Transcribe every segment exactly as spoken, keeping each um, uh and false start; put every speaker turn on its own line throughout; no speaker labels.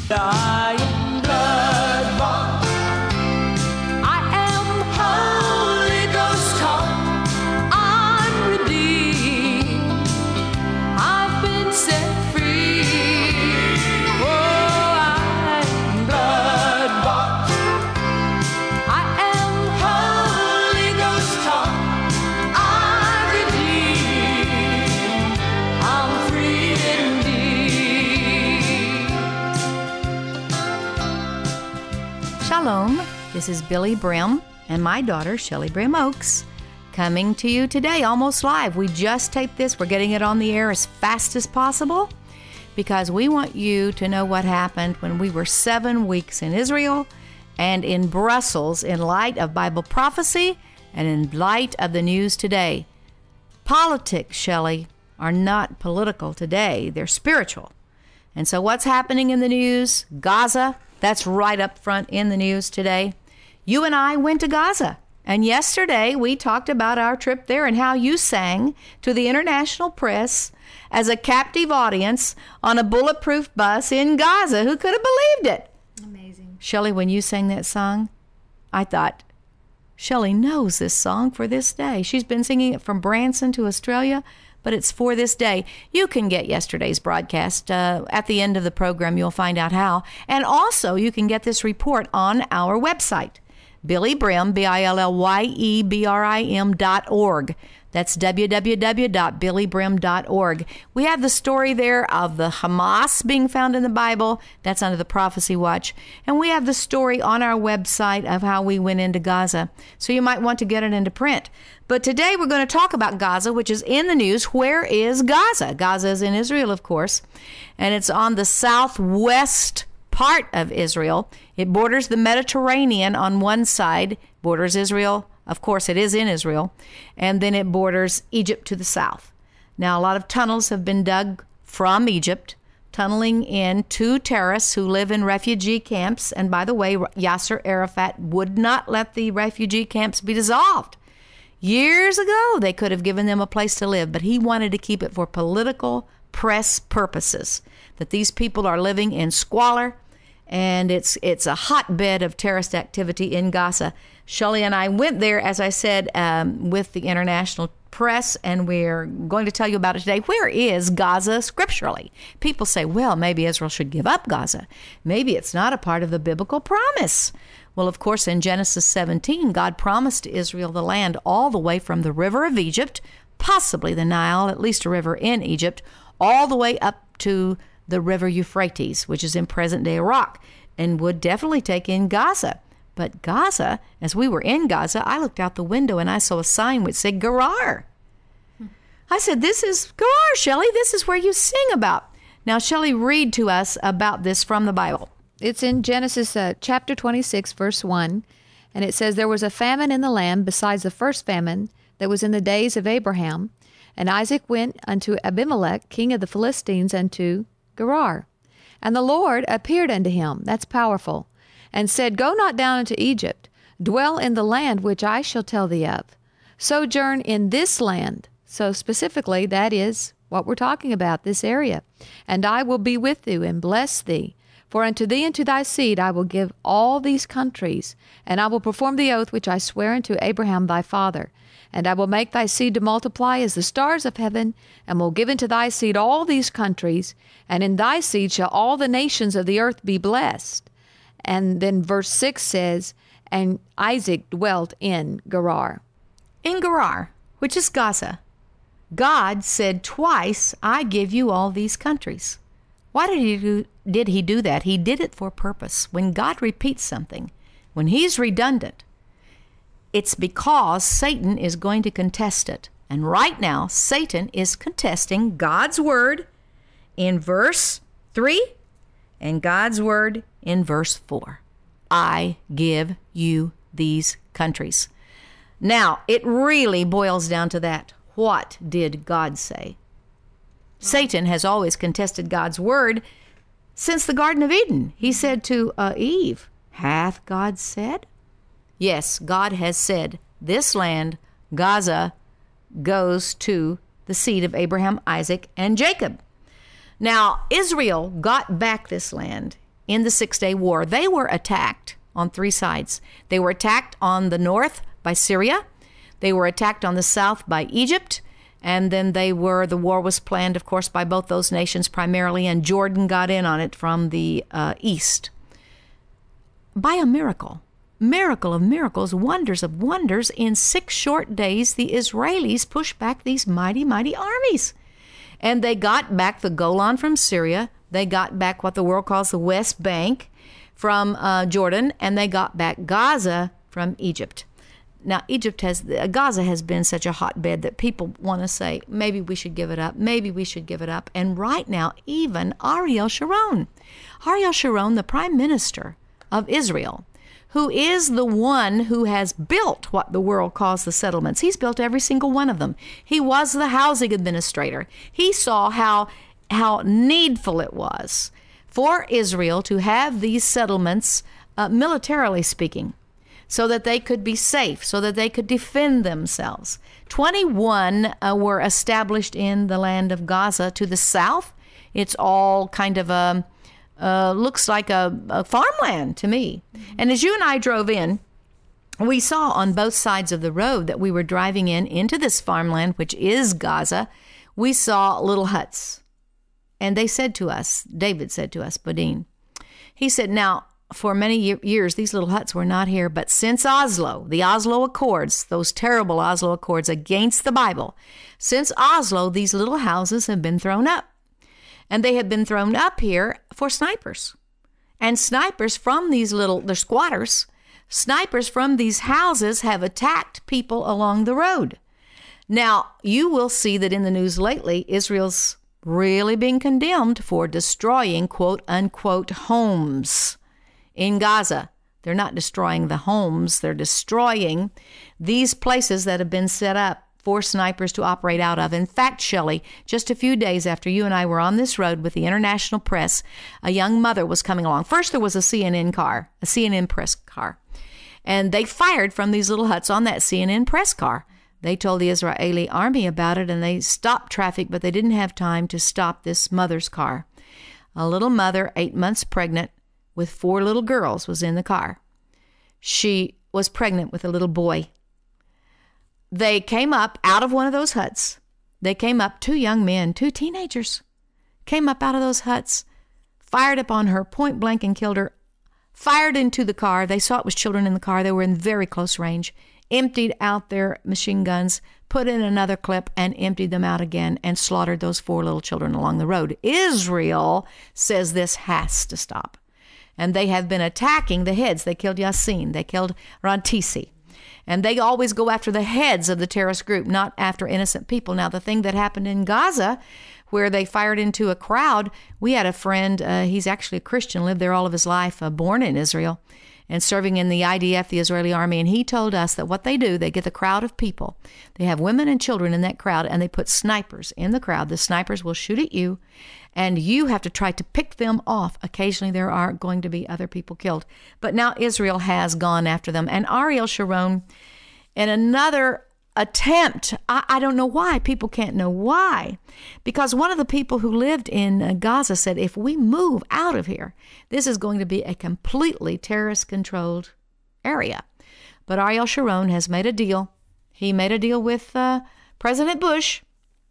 I am blood-bought. I am Holy Ghost taught. I'm redeemed. I've been set free. Oh, I am blood-bought. I am Holy Ghost taught. I'm redeemed. I'm free indeed.
Shalom, this is Billy Brim and my daughter Shelly Brim Oaks coming to you today almost live. We just taped this. We're getting it on the air as fast as possible because we want you to know what happened when we were seven weeks in Israel and in Brussels in light of Bible prophecy and in light of the news today. Politics, Shelly, are not political today. They're spiritual. And so what's happening in the news? Gaza, that's right up front in the news today. You and I went to Gaza. And yesterday we talked about our trip there and how you sang to the international press as a captive audience on a bulletproof bus in Gaza. Who could have believed it?
Amazing.
Shelly, when you sang that song, I thought, Shelly knows this song for this day. She's been singing it from Branson to Australia, but it's for this day. You can get yesterday's broadcast. Uh, at the end of the program, you'll find out how. And also, you can get this report on our website, Billy Brim, B I L L Y E B R I M dot org. That's w w w dot billy brim dot org. We have the story there of the Hamas being found in the Bible. That's under the Prophecy Watch. And we have the story on our website of how we went into Gaza. So you might want to get it into print. But today we're going to talk about Gaza, which is in the news. Where is Gaza? Gaza is in Israel, of course. And it's on the southwest part of Israel. It borders the Mediterranean on one side, borders Israel. Of course, it is in Israel. And then it borders Egypt to the south. Now, a lot of tunnels have been dug from Egypt, tunneling in to terrorists who live in refugee camps. And by the way, Yasser Arafat would not let the refugee camps be dissolved. Years ago, they could have given them a place to live, but he wanted to keep it for political press purposes, that these people are living in squalor, and it's it's a hotbed of terrorist activity in Gaza. Shelly and I went there, as I said, um, with the international press, and we're going to tell you about it today. Where is Gaza scripturally? People say, well, maybe Israel should give up Gaza. Maybe it's not a part of the biblical promise. Well, of course, in Genesis seventeen, God promised to Israel the land all the way from the river of Egypt, possibly the Nile, at least a river in Egypt, all the way up to the river Euphrates, which is in present-day Iraq, and would definitely take in Gaza. But Gaza, as we were in Gaza, I looked out the window and I saw a sign which said Gerar. Hmm. I said, this is Gerar, Shelly. This is where you sing about. Now, Shelly, read to us about this from the Bible.
It's in Genesis uh, chapter twenty-six, verse one, and it says, there was a famine in the land besides the first famine that was in the days of Abraham. And Isaac went unto Abimelech, king of the Philistines, unto Gerar. And the Lord appeared unto him, that's powerful, and said, go not down into Egypt, dwell in the land which I shall tell thee of. Sojourn in this land. So specifically, that is what we're talking about, this area. And I will be with thee and bless thee. For unto thee and to thy seed I will give all these countries, and I will perform the oath which I swear unto Abraham thy father. And I will make thy seed to multiply as the stars of heaven, and will give unto thy seed all these countries, and in thy seed shall all the nations of the earth be blessed. And then verse six says, and Isaac dwelt in Gerar.
In Gerar, which is Gaza, God said twice, I give you all these countries. Why did he do, did he do that? He did it for purpose. When God repeats something, when he's redundant, it's because Satan is going to contest it. And right now, Satan is contesting God's word in verse three and God's word in verse four. I give you these countries. Now, it really boils down to that. What did God say? Satan has always contested God's word since the Garden of Eden. He said to uh, Eve, hath God said? Yes, God has said, this land, Gaza, goes to the seed of Abraham, Isaac, and Jacob. Now, Israel got back this land in the Six-Day War. They were attacked on three sides. They were attacked on the north by Syria. They were attacked on the south by Egypt. And then they were, the war was planned, of course, by both those nations primarily, and Jordan got in on it from the uh, east. By a miracle, miracle of miracles, wonders of wonders, in six short days, the Israelis pushed back these mighty, mighty armies. And they got back the Golan from Syria. They got back what the world calls the West Bank from uh, Jordan, and they got back Gaza from Egypt. Now, Egypt has, Gaza has been such a hotbed that people want to say, maybe we should give it up, maybe we should give it up. And right now, even Ariel Sharon, Ariel Sharon, the prime minister of Israel, who is the one who has built what the world calls the settlements. He's built every single one of them. He was the housing administrator. He saw how, how needful it was for Israel to have these settlements, uh, militarily speaking, so that they could be safe, so that they could defend themselves. twenty-one uh, were established in the land of Gaza to the south. It's all kind of a, uh, looks like a, a farmland to me. And as you and I drove in, we saw on both sides of the road that we were driving in into this farmland, which is Gaza, we saw little huts. And they said to us, David said to us, Bodine, he said, now, for many years, these little huts were not here, but since Oslo, the Oslo Accords, those terrible Oslo Accords against the Bible, since Oslo, these little houses have been thrown up. And they have been thrown up here for snipers. And snipers from these little, they're squatters, snipers from these houses have attacked people along the road. Now, you will see that in the news lately, Israel's really being condemned for destroying, quote unquote, homes in Gaza. They're not destroying the homes. They're destroying these places that have been set up for snipers to operate out of. In fact, Shelley, just a few days after you and I were on this road with the international press, a young mother was coming along. First, there was a C N N car, a C N N press car. And they fired from these little huts on that C N N press car. They told the Israeli army about it, and they stopped traffic, but they didn't have time to stop this mother's car. A little mother, eight months pregnant, with four little girls, was in the car. She was pregnant with a little boy. They came up out of one of those huts. They came up, two young men, two teenagers, came up out of those huts, fired upon her point blank and killed her, fired into the car. They saw it was children in the car. They were in very close range, emptied out their machine guns, put in another clip, and emptied them out again, and slaughtered those four little children along the road. Israel says this has to stop. And they have been attacking the heads. They killed Yassin. They killed Rantisi. And they always go after the heads of the terrorist group, not after innocent people. Now, the thing that happened in Gaza, where they fired into a crowd, we had a friend, uh, he's actually a Christian, lived there all of his life, uh, born in Israel, and serving in the I D F, the Israeli army. And he told us that what they do, they get a crowd of people. They have women and children in that crowd, and they put snipers in the crowd. The snipers will shoot at you, and you have to try to pick them off. Occasionally there are going to be other people killed. But now Israel has gone after them. And Ariel Sharon, in another attempt, I, I don't know why, people can't know why, because one of the people who lived in uh, Gaza said, if we move out of here, this is going to be a completely terrorist-controlled area. But Ariel Sharon has made a deal. He made a deal with uh, President Bush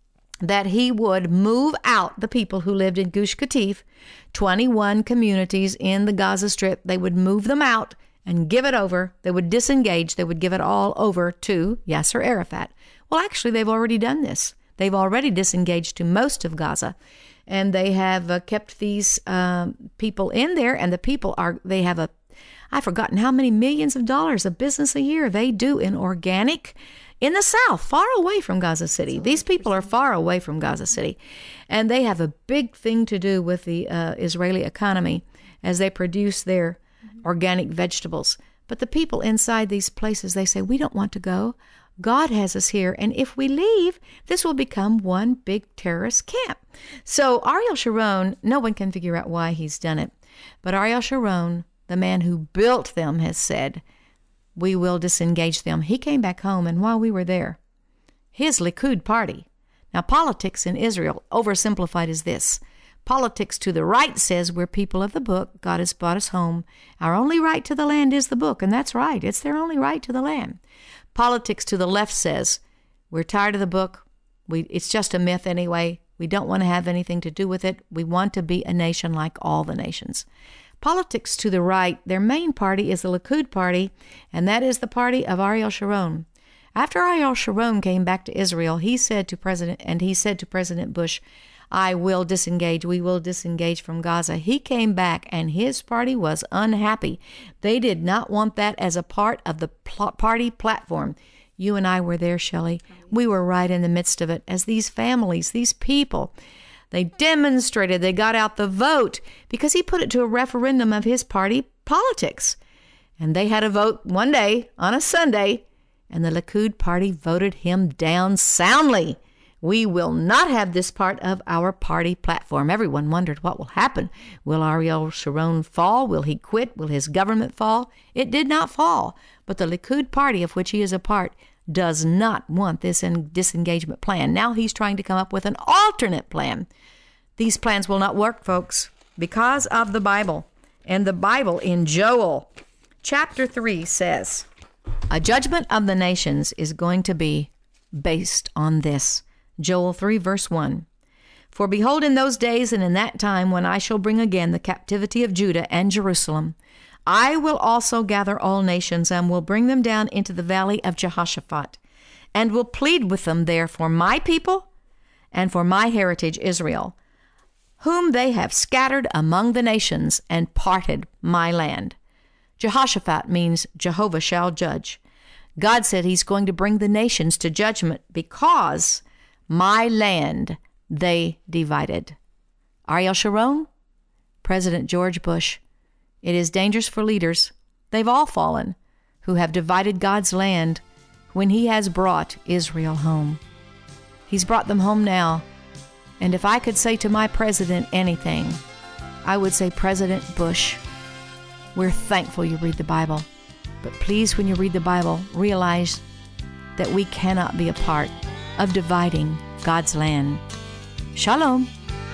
that he would move out the people who lived in Gush Katif, twenty-one communities in the Gaza Strip. They would move them out and give it over. They would disengage. They would give it all over to Yasser Arafat. Well, actually, they've already done this. They've already disengaged to most of Gaza, and they have uh, kept these um, people in there, and the people are, they have a, I've forgotten how many millions of dollars of business a year they do in organic in the south, far away from Gaza City. These people are far away from Gaza City, and they have a big thing to do with the uh, Israeli economy as they produce their organic vegetables. But the people inside these places, they say, we don't want to go. God has us here, and if we leave, this will become one big terrorist camp. So Ariel Sharon, no one can figure out why he's done it, but Ariel Sharon, the man who built them, has said, we will disengage them. He came back home, and while we were there, his Likud party, now politics in Israel, oversimplified is this, Politics to the right says we're people of the book. God has brought us home. Our only right to the land is the book, and that's right. It's their only right to the land. Politics to the left says we're tired of the book. We, it's just a myth anyway. We don't want to have anything to do with it. We want to be a nation like all the nations. Politics to the right, their main party is the Likud party, and that is the party of Ariel Sharon. After Ariel Sharon came back to Israel, he said to President, and he said to President Bush, I will disengage. We will disengage from Gaza. He came back and his party was unhappy. They did not want that as a part of the pl- party platform. You and I were there, Shelley. We were right in the midst of it as these families, these people, they demonstrated, they got out the vote because he put it to a referendum of his party politics. And they had a vote one day on a Sunday, and the Likud party voted him down soundly. We will not have this part of our party platform. Everyone wondered what will happen. Will Ariel Sharon fall? Will he quit? Will his government fall? It did not fall. But the Likud party, of which he is a part, does not want this disengagement plan. Now he's trying to come up with an alternate plan. These plans will not work, folks, because of the Bible. And the Bible in Joel chapter three says, a judgment of the nations is going to be based on this. Joel three, verse one. For behold, in those days and in that time when I shall bring again the captivity of Judah and Jerusalem, I will also gather all nations and will bring them down into the valley of Jehoshaphat, and will plead with them there for my people and for my heritage Israel, whom they have scattered among the nations and parted my land. Jehoshaphat means Jehovah shall judge. God said he's going to bring the nations to judgment because my land they divided. Ariel Sharon, President George Bush. It is dangerous for leaders, they've all fallen, who have divided God's land when he has brought Israel home. He's brought them home now. And if I could say to my president anything, I would say, President Bush, we're thankful you read the Bible. But please, when you read the Bible, realize that we cannot be a part of dividing God's land. Shalom.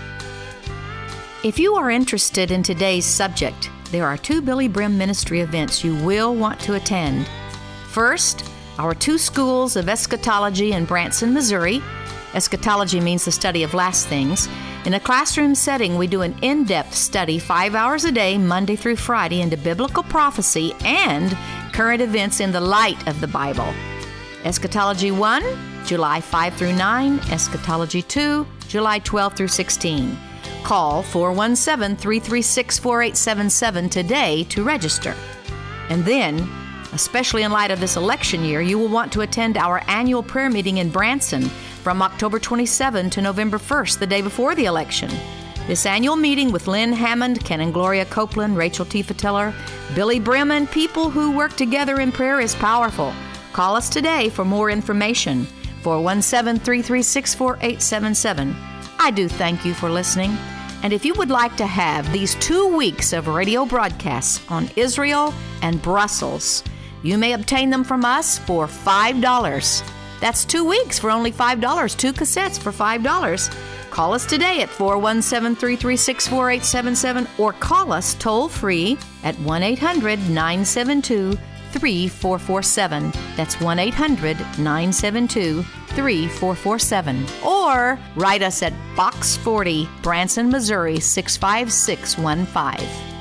If you are interested in today's subject, there are two Billy Brim Ministry events you will want to attend. First, our two schools of eschatology in Branson, Missouri. Eschatology means the study of last things. In a classroom setting, we do an in-depth study five hours a day, Monday through Friday, into biblical prophecy and current events in the light of the Bible. Eschatology one, July fifth through ninth. Eschatology two, July twelfth through sixteenth. Call four one seven, three three six, four eight seven seven today to register. And then, especially in light of this election year, you will want to attend our annual prayer meeting in Branson from October twenty-seventh to November first, the day before the election. This annual meeting with Lynn Hammond, Ken and Gloria Copeland, Rachel T. Feteller, Billy Brim, and people who work together in prayer is powerful. Call us today for more information. four one seven, three three six, four eight seven seven. I do thank you for listening. And if you would like to have these two weeks of radio broadcasts on Israel and Brussels, you may obtain them from us for five dollars. That's two weeks for only five dollars, two cassettes for five dollars. Call us today at four one seven, three three six, four eight seven seven or call us toll-free at one eight hundred, nine seven two, three four four seven. That's one eight hundred, nine seven two, three four four seven. Or write us at Box forty, Branson, Missouri, six five six one five.